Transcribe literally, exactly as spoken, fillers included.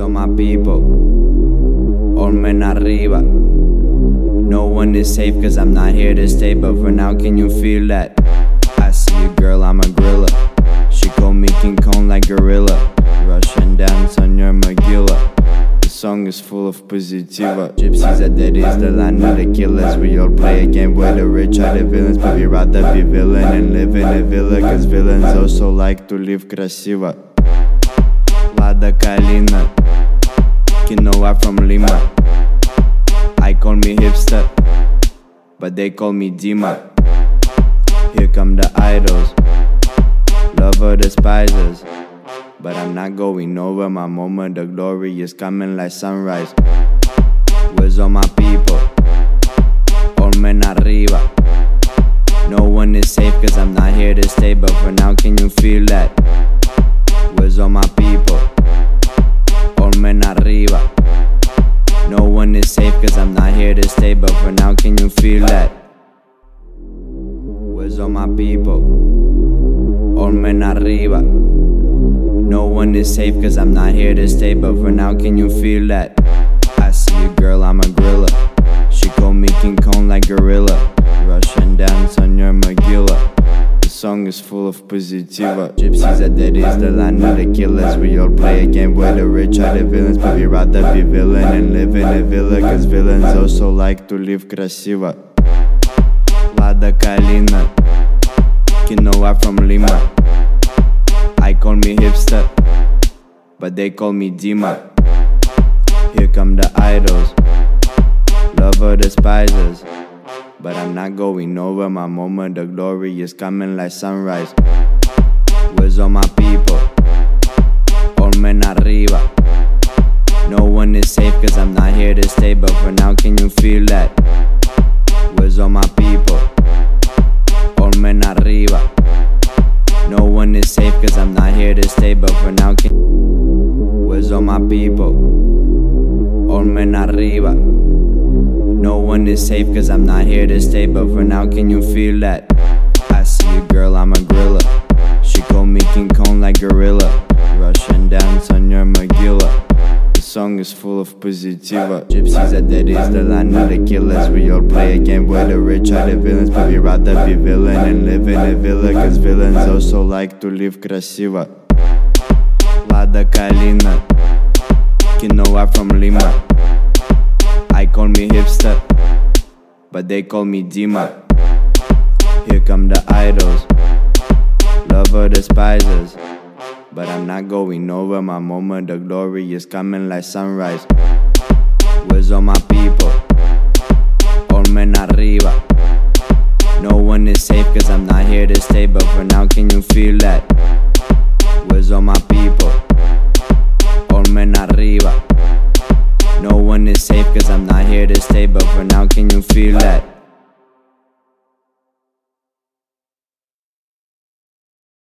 Where's all my people? All men arriba. No one is safe cause I'm not here to stay, but for now can you feel that? I see you girl, I'm a gorilla. She call me King Kong like gorilla. Russian dance on your Magilla. The song is full of positiva. Gypsies are dead is the land of the killers. We all play a game where the rich are the villains, but we rather be villain and live in a villa, cause villains also like to live красиво. Lada Kalina, Quinoa from Lima. I call me hipster, but they call me Dima. Here come the idols, lover despisers, but I'm not going over. My moment of glory is coming like sunrise. Where's all my people? All men arriba. No one is safe cause I'm not here to stay, but for now can you feel that? Where's all my people? All men arriba. No one is safe cause I'm not here to stay, but for now can you feel that? Where's all my people? All men arriba. No one is safe cause I'm not here to stay, but for now can you feel that? I see you girl, I'm a gorilla. She call me King Kong like gorilla. Russian dance on your Magilla. The song is full of positiva. Gypsies are dead is the land of the killers. We all play a game where the rich are the villains, but we rather be villain and live in a villa, cause villains also like to live красиво. Lada Kalina, Quinoa from Lima. I call me hipster, but they call me Dima. Here come the idols, lover despisers, but I'm not going over. My moment of glory is coming like sunrise. Where's all my people? All men arriba. No one is safe cause I'm not here to stay, but for now can you feel that? Where's all my people? All men arriba. No one is safe cause I'm not here to stay, but for now can... Where's all my people? All men arriba. No one is safe cause I'm not here to stay, but for now can you feel that? I see you girl, I'm a gorilla. She call me King Kong like gorilla. Russian dance on your Magilla. The song is full of positiva. Gypsies are dead is the land of the killers. We all play a game where the rich are the villains, but we rather be villain and live in a villa, cause villains also like to live красиво. Lada Kalina, Quinoa from Lima. I call me hipster, but they call me Dima. Here come the idols, lover despisers, but I'm not going over. My moment of glory is coming like sunrise. Where's all my people? All men arriba. No one is safe cause I'm not here to stay, but for now can you feel that? Where's all my people? All men arriba. No one is safe cause I'm not here to stay, but for now can you feel that?